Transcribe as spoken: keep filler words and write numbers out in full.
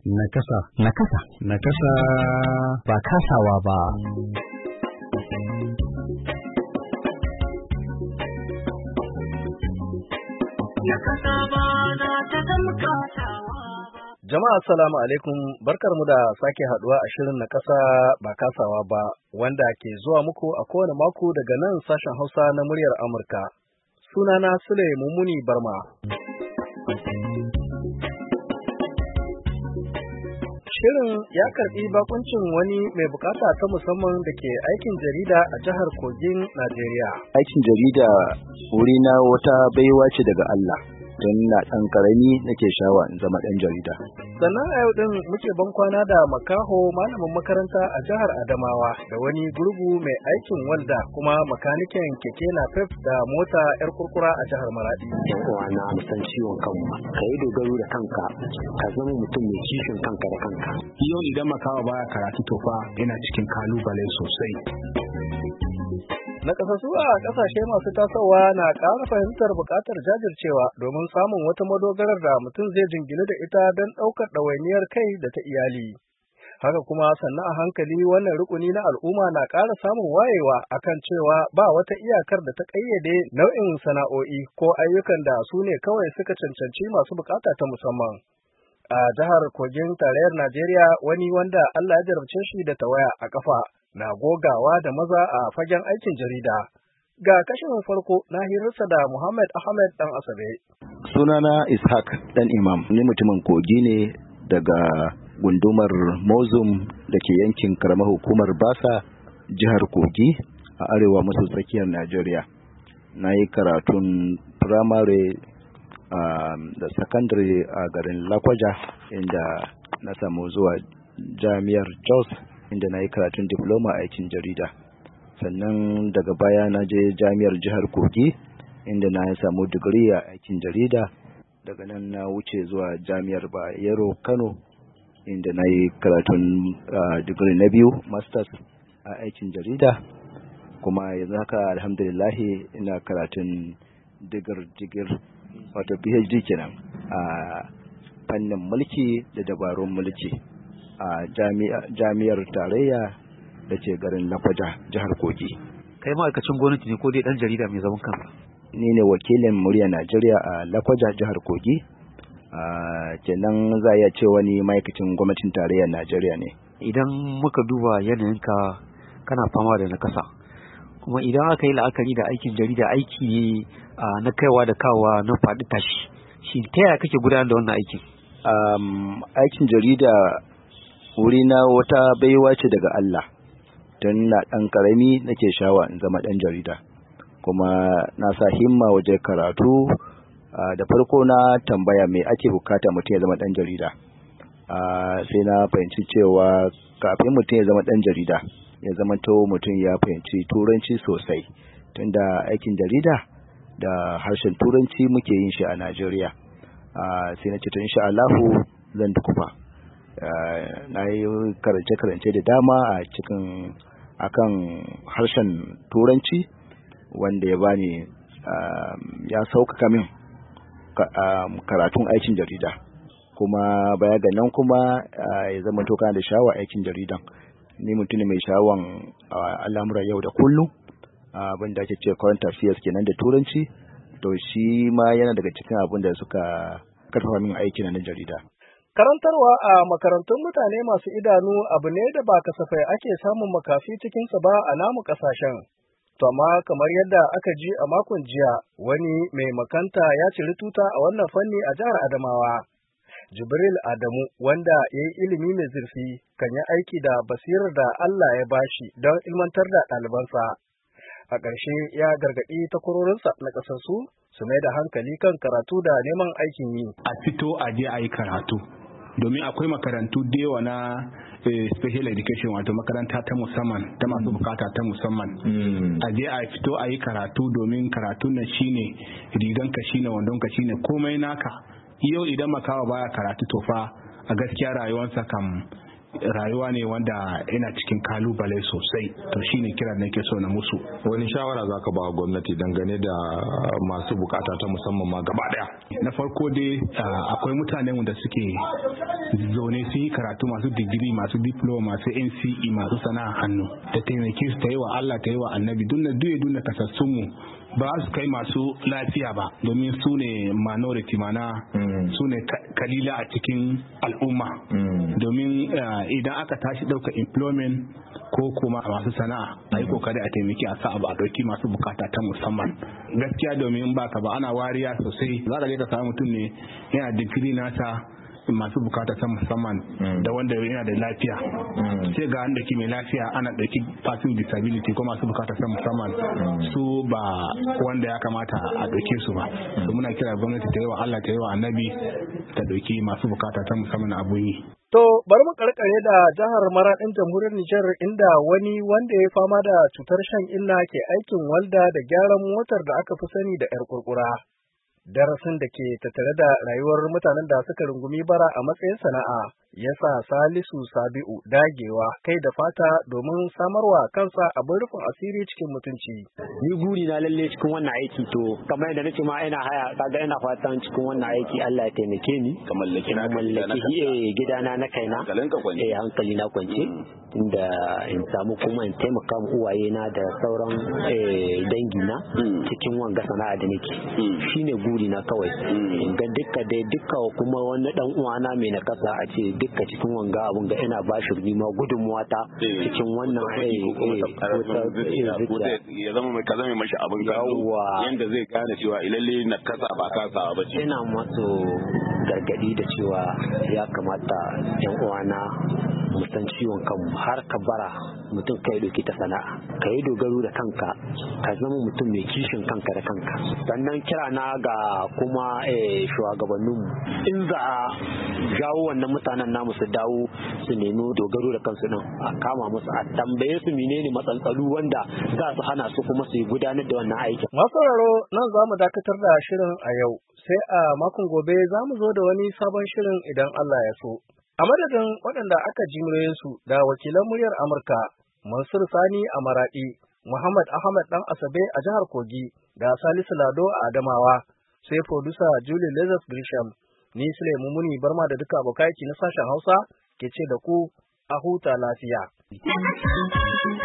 Nakasa. Nakasa. Nakasa. Ba kasawa ba. Nakasa ba na ta zama kasawa ba. Jama'a assalamu alaikum, barkar mu da sake haduwa a shirin Nakasa ba kasawa ba, wanda ke zuwa muku a kowane mako daga nan sashen Hausa na muryar Amurka. Sunana Sule Mumuni Barma. Shirin ya karbi bakuncin wani mai bukata ta musamman da ke aikin jarida a jihar Kogin, Najeriya. Aikin jarida wuri na wata baiwa ce daga Allah, don na ɗan ƙarami nake shawa in zama ɗan jarida. Sannan a yau ɗin muke ban kwana da makaho malamin makaranta a jihar Adamawa da wani gurgu mai aikin walda kuma makanikin keke napep da mota 'yar kurkura a jihar Maradi. Yan uwa na san ciwon kanmu, ka yi dogaro da kanka, ka zama mutum mai kishin kanka da kanka. Yau idan makawa baya karatu to fa yana cikin kalubale sosai. Nakasassu a ƙasashe masu tasowa na ƙara fahimtar buƙatar jajircewa domin samun wata madogarar da mutum zai jingina da ita don ɗaukar ɗawainiyar kai da ta iyali. Haka kuma sannan a hankali wannan rukuni na al'umma na ƙara samun wayewa akan cewa ba wata iyakar da ta ƙayyade nau'in sana'o'i ko ayyukan da su ne kawai suka cancanci masu buƙata ta musamman. A jihar Kogin tarayyar Najeriya wani wanda Allah ya jarabce shi da tawaya a ƙafa na gogawa da maza a fagen aikin jarida. Ga kashin farko na hirarsa da Muhammad Ahmed dan Asabe. Sunana Ishaq dan Imam, ni mutumin Kogi ne daga gundumar Mozum da ke yankin karamar hukumar Basa, jihar Kogi a arewa maso tsakiyar Najeriya. Na yi karatun firamare um, da sakandare a garin Lakwaja, inda na samu zuwa jami'ar Jos, inda na yi karatun diploma a aikin jarida. Sannan daga baya na je jami'ar jihar Kogi, inda na samu digiri a aikin jarida. Daga nan na wuce zuwa jami'ar Bayero Kano, inda na yi karatun uh, digiri na biyu, masters a aikin jarida. Kuma yanzu haka alhamdulillahi ina karatun digir-digir, wato P H D kenan, a fannin mulki da dabarun mulki a jami'ar tarayya da ke garin Lakwaja, jihar Kogi. Kai ma'aikacin gwamnati ne ko dai ɗan jarida mai zaman kansa? Ni ne wakilin murya Najeriya a Lakwaja, jihar Kogi. Kenan za a iya ce wani ma'aikacin gwamnatin tarayyar Najeriya ne. Idan muka duba yanayinka kana fama da nakasa, kuma idan aka yi la'akari da aikin jarida aiki ne na kaiwa da kawowa na faɗi tashi, shi ta yaya kake gudanar da wannan aikin? Um, aikin jarida wuri na wata baiwa ce daga Allah, don na ɗan ƙarami nake shawa in zama ɗan jarida, kuma na sa himma waje karatu. Uh, da farko na tambaya me ake bukata mutum ya zama ɗan jarida, uh, sai na fahimci cewa kafin mutum ya zama ɗan jarida ya zama to mutum ya fahimci turanci sosai, tunda aikin jarida da harshen turanci muke yin shi a Najeriya. Uh, sai na ce to insha Allahu zan dukufa. Uh, na yi karance-karance da dama a cikin akan harshen turanci, wanda ya bani uh, ya sauƙaƙa min uh, karatun aikin jarida. Kuma baya ga nan kuma uh, ya zama to kana da sha'awar aikin jaridan. Ni mutum ne mai sha'awan uh, al'amuran yau da kullum, uh, abin da ake ce current affairs kenan da turanci. To shi ma yana daga cikin abin da suka karfafa min aiki na jarida. Karantarwa a makarantun mutane masu idanu abu ne da ba kasafai ake samun makafi cikinsa ba a namu ƙasashen. To amma kamar yadda aka ji a makon jiya, wani mai makanta ya ciri tuta a wannan fanni a jihar Adamawa. Jibril Adamu, wanda ya yi ilimi mai zurfi, kan yi aiki da basirar da Allah ya bashi don ilmantar da ɗalibansa. A ƙarshe ya gargaɗi takwarorinsa na ƙasarsu su mai da hankali kan karatu da neman aikin yi. A fito a je a yi karatu, domin akwai makarantu da yawa na eh, special education, wato makaranta ta musamman ta masu bukata ta musamman. Mm. A je a fito a yi karatu, domin karatu na shine riganka, shine wandonka, shine komai naka. Yau idan makawa baya karatu to fa a gaskiya rayuwarsa kam rayuwa ne wanda yana cikin kalubale sosai, to shine kiran da nake so na musu. Wani shawara zaka ba gwamnati dangane da masu bukata ta musamman ma gaba daya? Na farko dai akwai mutanen wanda suke zaune su yi karatu, masu digiri, masu diploma, masu N C E, masu sana'a hannu, da taimake su ta yi wa Allah, ta yi wa annabi, dunna duye dunna kasassun mu ba su kai masu lafiya ba, domin su ne minority, mana su ne kalila a cikin al'umma. Domin idan aka tashi ɗauka employment ko kuma masu sana'a, a yi kokari a taimaki a sa abu a ɗauki masu bukata ta musamman. Gaskiya domin ba ka ba ana wariya sosai, za ka je ka samu mutum ne yana digiri nasa masu bukata ta musamman da wanda yana da lafiya, sai ga an daki mai lafiya ana ɗauki passing disability ko masu bukata ta musamman su ba wanda ya kamata a ɗauke su ba. So muna kira gwamnati ta yi wa Allah, ta yi wa annabi, ta ɗauki masu bukata ta musamman abun yi. To bari mu karkare da jihar Maraɗin jamhuriyar Nijar, inda wani wanda ya fama da cutar shan inna ke aikin walda da gyaran motar da aka fi sani da 'yar kurkura. Darasin da ke tattare da rayuwar mutanen da suka rungumi bara a matsayin sana'a ya sa Salisu Sabi'u dagewa kai da fata domin samarwa kansa abin rufin asiri cikin mutunci. Ni guri na lalle cikin wannan aiki, to kamar yadda nace ma ina haya, kaga ina fatan cikin wannan aiki Allah ya taimake ni ka mallaki na mallaki eh gidana na kaina, eh hankali na kwance, inda in samu kuma in taimaka mu uwaye na da sauran eh dangi na cikin wanga sana'a da nake. Shine guri na kawai. Ga dukka dai dukka kuma wani dan uwana mai nakasa a ce dukka cikin wanga abun ga ina ba shi nima gudunmuwa ta cikin wannan ya zama mai kaza mai mashi abin gawo yanda zai gane cewa ilalle na kasa ba kasa ba ce. Ina masu gargadi da cewa ya kamata yan uwana mu san ciwon kanmu, har ka bara mutum kai doki ta sana'a, ka yi dogaro da kanka, ka zama mutum mai kishin kanka da kanka. Sannan kira na ga kuma shugabanninmu, in za a jawo wannan mutanen namu su dawo su nemi dogaro da kansu din, a kama musu, a tambaye su menene matsaltsalu wanda za su hana su kuma su gudanar da wannan aikin. Masu sauraro, nan za mu dakatar da shirin a yau, sai a makon gobe za mu zo da wani sabon shirin idan Allah ya so. A madadin waɗanda aka ji su da wakilan muryar Amurka, Mansur Sani a Maraɗi, Muhammad Ahmad ɗan Asabe a jihar Kogi, da Salisu Lado a Adamawa, sai producer Julie Lazarus Grisham, ni Sulaimu Muni Barma da duka abokai na sashen Hausa ke ce da ku a huta lafiya.